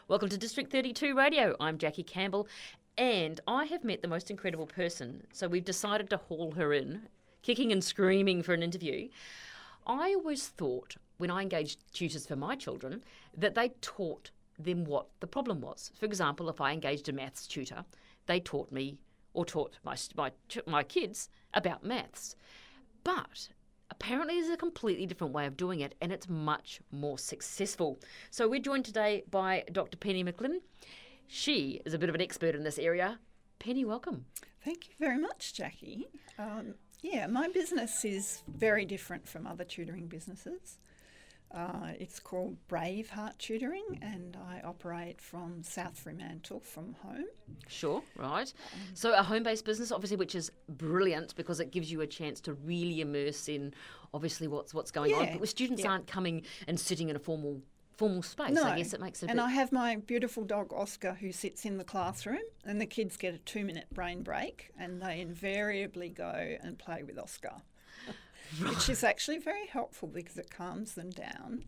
Welcome to District 32 Radio. I'm Jackie Campbell, and I have met the most incredible person, so we've decided to haul her in, kicking and screaming for an interview. I always thought, when I engaged tutors for my children, that they taught them what the problem was. For example, if I engaged a maths tutor, they taught me or taught my kids about maths. But apparently there's a completely different way of doing it, and it's much more successful. So we're joined today by Dr. Penny McLinn. She is a bit of an expert in this area. Penny, welcome. Thank you very much, Jackie. My business is very different from other tutoring businesses. It's called Braveheart Tutoring, and I operate from South Fremantle from home. Sure, right. So a home-based business, obviously, which is brilliant because it gives you a chance to really immerse in, obviously, what's going on. But students aren't coming and sitting in a formal space. No. I guess it makes a And I have my beautiful dog Oscar who sits in the classroom, and the kids get a 2-minute brain break, and they invariably go and play with Oscar. Which is actually very helpful because it calms them down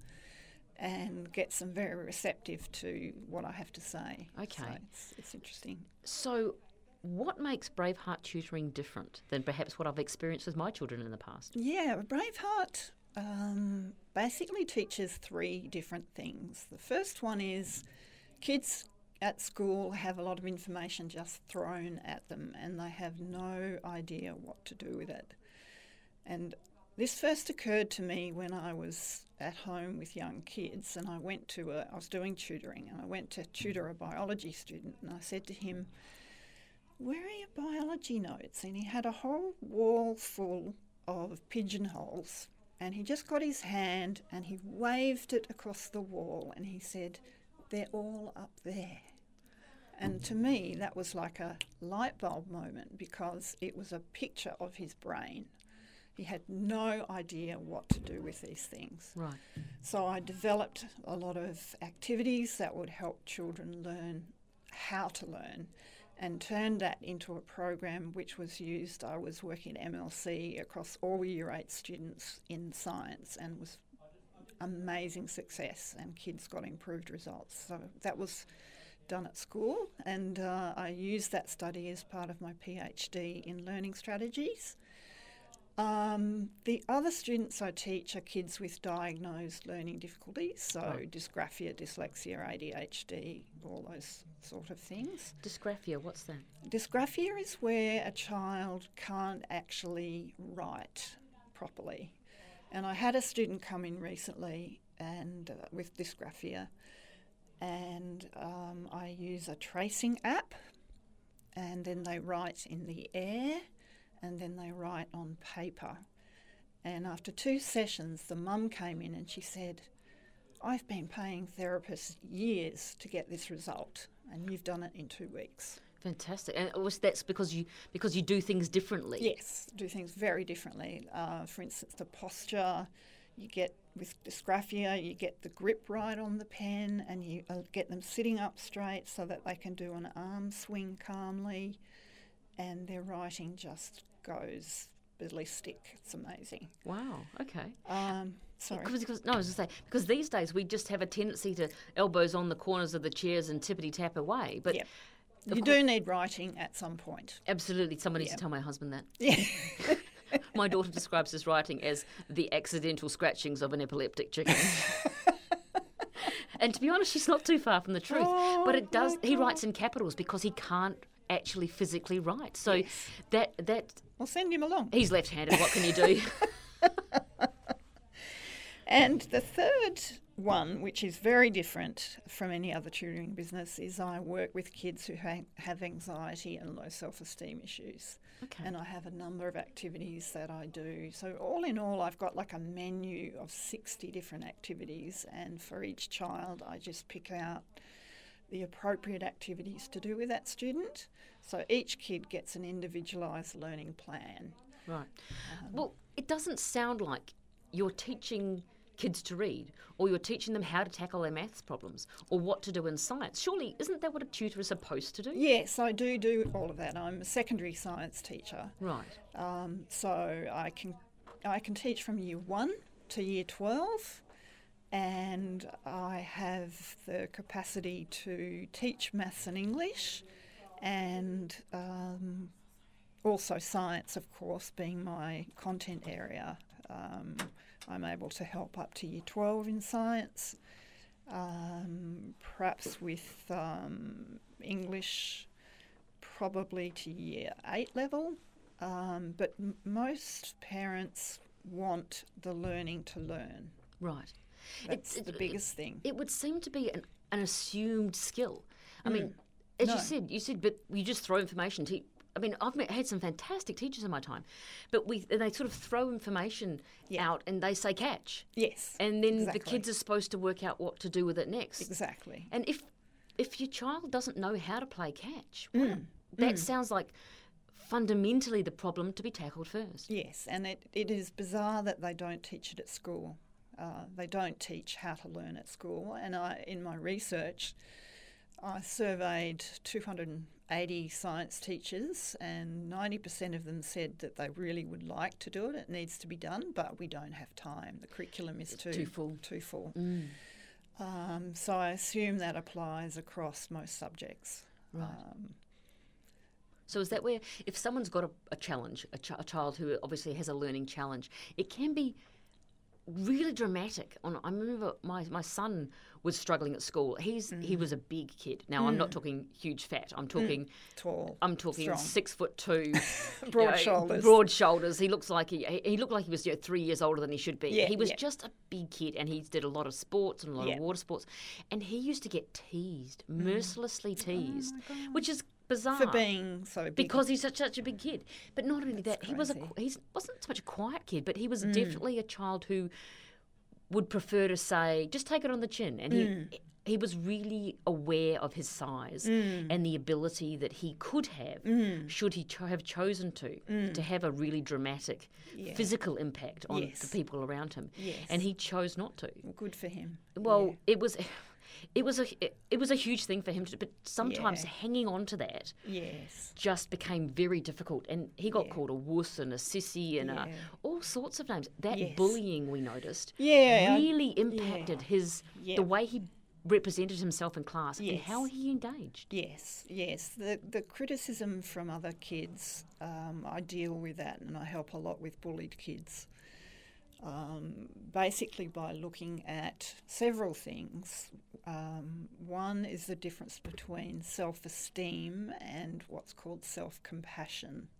and gets them very receptive to what I have to say. Okay. So it's interesting. So what makes Braveheart Tutoring different than perhaps what I've experienced with my children in the past? Yeah, Braveheart basically teaches 3 different things. The first one is kids at school have a lot of information just thrown at them and they have no idea what to do with it. And this first occurred to me when I was at home with young kids, and I was doing tutoring, and I went to tutor a biology student, and I said to him, "Where are your biology notes?" And he had a whole wall full of pigeonholes, and he just got his hand and he waved it across the wall, and he said, "They're all up there." And to me, that was like a light bulb moment because it was a picture of his brain. He had no idea what to do with these things. Right. So I developed a lot of activities that would help children learn how to learn and turned that into a program which was used. I was working at MLC across all Year 8 students in science and was amazing success, and kids got improved results. So that was done at school, and I used that study as part of my PhD in learning strategies. The other students I teach are kids with diagnosed learning difficulties, so dysgraphia, dyslexia, ADHD, all those sort of things. Dysgraphia, what's that? Dysgraphia is where a child can't actually write properly. And I had a student come in recently and with dysgraphia, and I use a tracing app, and then they write in the air, and then they write on paper. And after 2 sessions, the mum came in and she said, "I've been paying therapists years to get this result, and you've done it in 2 weeks." Fantastic. And that's because you do things differently? Yes, do things very differently. For instance, the posture, you get with dysgraphia, you get the grip right on the pen, and you get them sitting up straight so that they can do an arm swing calmly, and their writing just goes ballistic. It's amazing. Wow, okay. Sorry. I was going to say, because these days we just have a tendency to elbows on the corners of the chairs and tippity-tap away. But Yep. You do need writing at some point. Absolutely. Someone needs to tell my husband that. Yeah. My daughter describes his writing as the accidental scratchings of an epileptic chicken. And to be honest, she's not too far from the truth. But it does. He writes in capitals because he can't actually physically write. So that We'll send him along. he's left-handed. What can you do? And the third one, which is very different from any other tutoring business, is I work with kids who have anxiety and low self-esteem issues. Okay. And I have a number of activities that I do. So all in all, I've got like a menu of 60 different activities, and for each child I just pick out the appropriate activities to do with that student. So each kid gets an individualised learning plan. Right. Well, it doesn't sound like you're teaching kids to read, or you're teaching them how to tackle their maths problems, or what to do in science. Surely, isn't that what a tutor is supposed to do? Yes, I do all of that. I'm a secondary science teacher. Right. So I can teach from year 1 to year 12, and I have the capacity to teach maths and English, and also science, of course, being my content area. I'm able to help up to Year 12 in science, perhaps with English probably to Year 8 level, but most parents want the learning to learn. Right. That's the biggest thing. It would seem to be an assumed skill. I mean, as you said, but you just throw information. I've had some fantastic teachers in my time, but they sort of throw information out and they say catch. Yes. And then the kids are supposed to work out what to do with it next. Exactly. And if your child doesn't know how to play catch, that sounds like fundamentally the problem to be tackled first. Yes, and it is bizarre that they don't teach it at school. They don't teach how to learn at school. And in my research, I surveyed 280 science teachers, and 90% of them said that they really would like to do it. It needs to be done, but we don't have time. The curriculum is too full. So I assume that applies across most subjects. Right. So is that where, if someone's got a challenge, a child who obviously has a learning challenge, it can be really dramatic. I remember my son was struggling at school. He was a big kid. Now I'm not talking huge fat. I'm talking tall. I'm talking strong. 6'2", broad shoulders. Broad shoulders. He looked like he was 3 years older than he should be. Yeah, he was just a big kid, and he did a lot of sports and a lot of water sports, and he used to get teased, mercilessly teased, which is bizarre for being so big. Because he's such a big kid. But not only that, he wasn't so much a quiet kid, but he was definitely a child who would prefer to say, just take it on the chin. And he was really aware of his size and the ability that he could have, should he have chosen to have a really dramatic physical impact on the people around him. Yes. And he chose not to. Well, good for him. Well, it was a huge thing for him to do, but sometimes hanging on to that just became very difficult. And he got called a wuss and a sissy and all sorts of names. That bullying, we noticed, really impacted the way he represented himself in class and how he engaged. Yes. The criticism from other kids, I deal with that, and I help a lot with bullied kids. Basically by looking at several things. One is the difference between self-esteem and what's called self-compassion.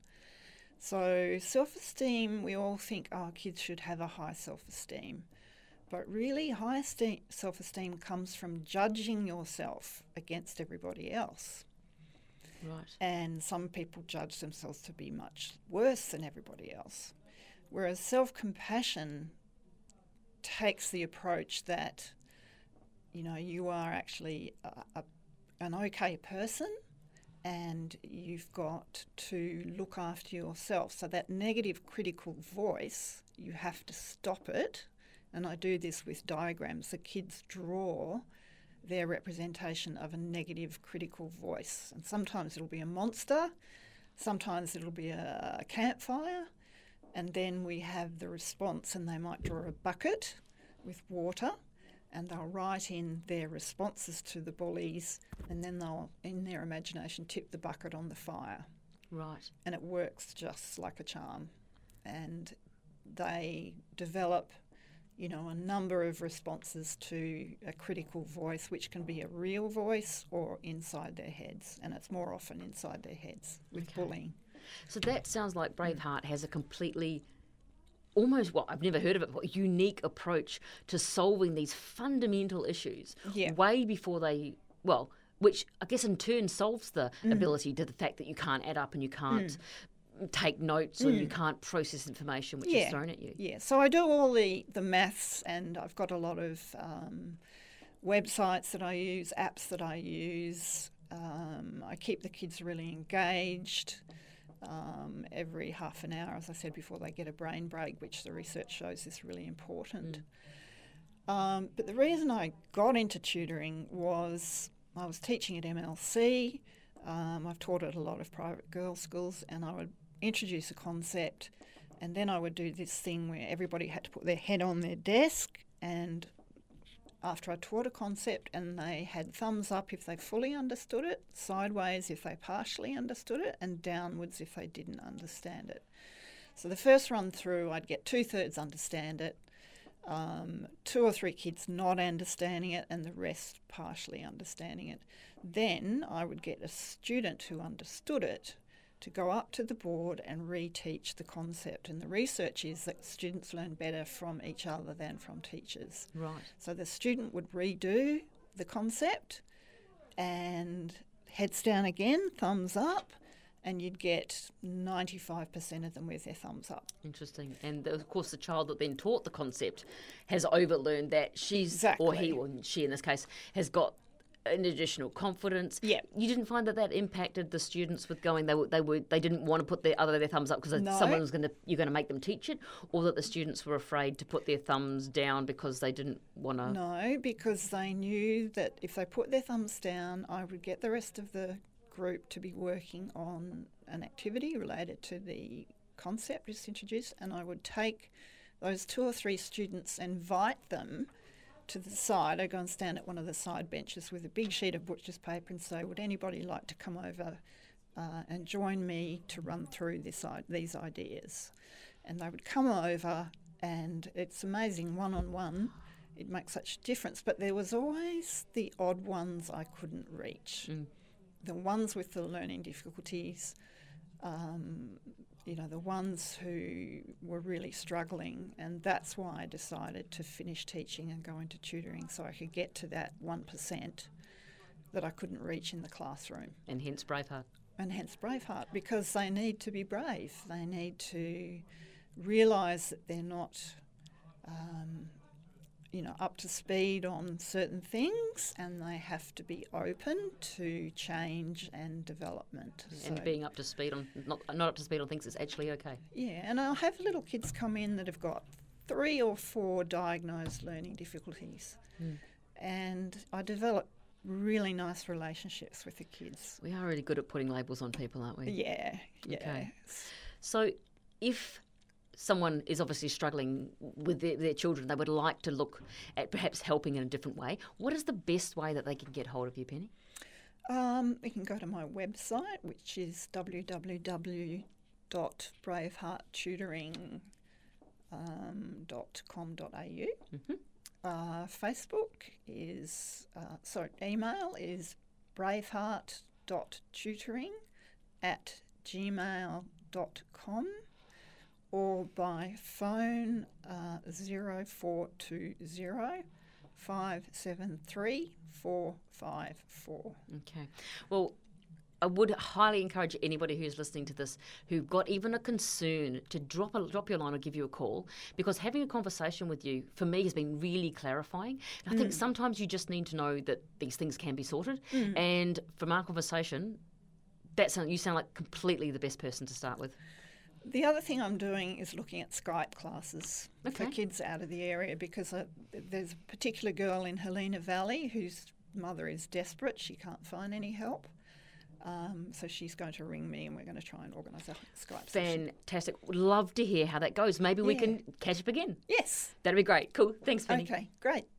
So self-esteem, we all think, kids should have a high self-esteem. But really, high self-esteem comes from judging yourself against everybody else. Right. And some people judge themselves to be much worse than everybody else. Whereas self-compassion takes the approach that, you are actually an okay person and you've got to look after yourself. So that negative critical voice, you have to stop it. And I do this with diagrams. The kids draw their representation of a negative critical voice. And sometimes it'll be a monster, sometimes it'll be a campfire. And then we have the response, and they might draw a bucket with water, and they'll write in their responses to the bullies, and then they'll, in their imagination, tip the bucket on the fire. Right. And it works just like a charm. And they develop, a number of responses to a critical voice, which can be a real voice or inside their heads. And it's more often inside their heads with bullying. So that sounds like Braveheart has a completely, almost, I've never heard of it, but unique approach to solving these fundamental issues way before which I guess in turn solves the ability to the fact that you can't add up and you can't take notes and you can't process information which is thrown at you. Yeah, so I do all the maths, and I've got a lot of websites that I use, apps that I use. I keep the kids really engaged. Every half an hour, as I said before, they get a brain break, which the research shows is really important. But the reason I got into tutoring was I was teaching at MLC. I've taught at a lot of private girls' schools, and I would introduce a concept, and then I would do this thing where everybody had to put their head on their desk and after I taught a concept, and they had thumbs up if they fully understood it, sideways if they partially understood it, and downwards if they didn't understand it. So the first run through, I'd get 2/3 understand it, 2 or 3 kids not understanding it, and the rest partially understanding it. Then I would get a student who understood it to go up to the board and reteach the concept. And the research is that students learn better from each other than from teachers. Right. So the student would redo the concept and heads down again, thumbs up, and you'd get 95% of them with their thumbs up. Interesting. And of course, the child that then taught the concept has overlearned that she's, Exactly. or he, or she in this case, has got an additional confidence. Yeah. You didn't find that impacted the students with going, they didn't want to put their thumbs up because No. someone was you're going to make them teach it, or that the students were afraid to put their thumbs down because they didn't want to? No, because they knew that if they put their thumbs down, I would get the rest of the group to be working on an activity related to the concept just introduced, and I would take those 2 or 3 students and invite them to the side. I'd go and stand at one of the side benches with a big sheet of butcher's paper and say, would anybody like to come over and join me to run through these ideas? And they would come over, and it's amazing, one-on-one, it makes such a difference. But there was always the odd ones I couldn't reach. The ones with the learning difficulties, the ones who were really struggling, and that's why I decided to finish teaching and go into tutoring, so I could get to that 1% that I couldn't reach in the classroom. And hence Braveheart. And hence Braveheart, because they need to be brave. They need to realise that they're not up to speed on certain things, and they have to be open to change and development. And being up to speed on, not up to speed on things is actually okay. Yeah, and I'll have little kids come in that have got 3 or 4 diagnosed learning difficulties. And I develop really nice relationships with the kids. We are really good at putting labels on people, aren't we? Yeah. Okay. So if someone is obviously struggling with their children, they would like to look at perhaps helping in a different way, what is the best way that they can get hold of you, Penny? You can go to my website, which is www.bravehearttutoring.com.au. Facebook is, email is braveheart.tutoring@gmail.com, or by phone 0420 573 454. Okay. Well, I would highly encourage anybody who's listening to this who've got even a concern to drop your line or give you a call, because having a conversation with you, for me, has been really clarifying. And I think sometimes you just need to know that these things can be sorted. And from our conversation, you sound like completely the best person to start with. The other thing I'm doing is looking at Skype classes for Okay. kids out of the area, because there's a particular girl in Helena Valley whose mother is desperate. She can't find any help. So she's going to ring me, and we're going to try and organise a Skype session. Fantastic. Would love to hear how that goes. Maybe we Yeah. can catch up again. Yes. That'd be great. Cool. Thanks, Penny. Okay, great.